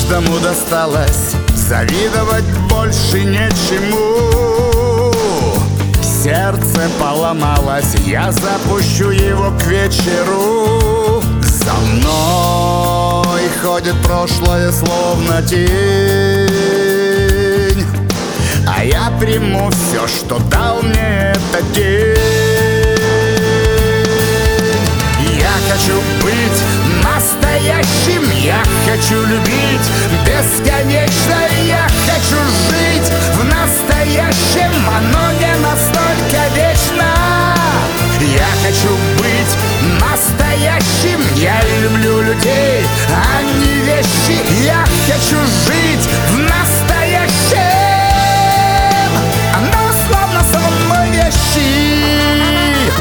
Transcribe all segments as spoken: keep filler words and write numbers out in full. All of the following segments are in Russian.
каждому досталось, завидовать больше нечему. Сердце поломалось, я запущу его к вечеру. За мной ходит прошлое, словно тень, а я приму все, что дал мне этот день. Я хочу быть настоящим, я хочу любить бесконечно, я хочу жить в настоящем, оно не настолько вечно. Я хочу быть настоящим, я люблю людей, а не вещи. Я хочу жить в настоящем, оно словно сон мой вещи.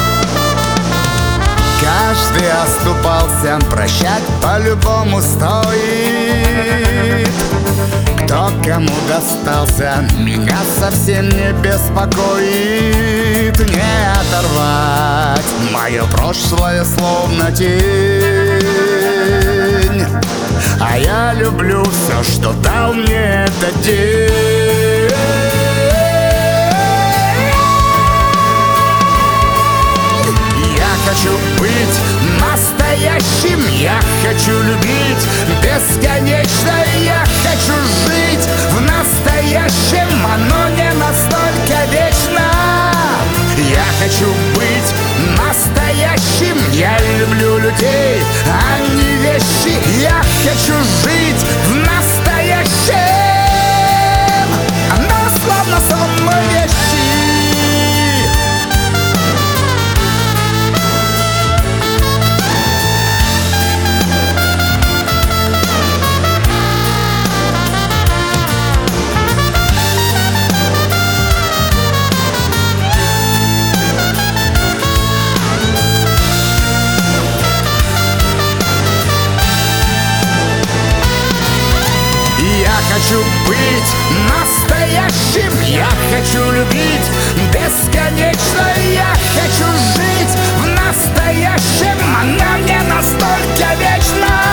Каждый оступался, прощать по-любому стоит. Кто кому достался, меня совсем не беспокоит. Не оторвать мое прошлое, словно тень, а я люблю все, что дал мне этот день. Я хочу быть настоящим, я хочу любить бесконечно, я хочу жить в настоящем, оно не настолько вечно. Я хочу быть настоящим, я люблю людей, а не вещи. Я хочу жить в настоящем, оно словно сон мой вещи. Я хочу быть настоящим, я хочу любить бесконечно, я хочу жить в настоящем, оно не настолько вечно.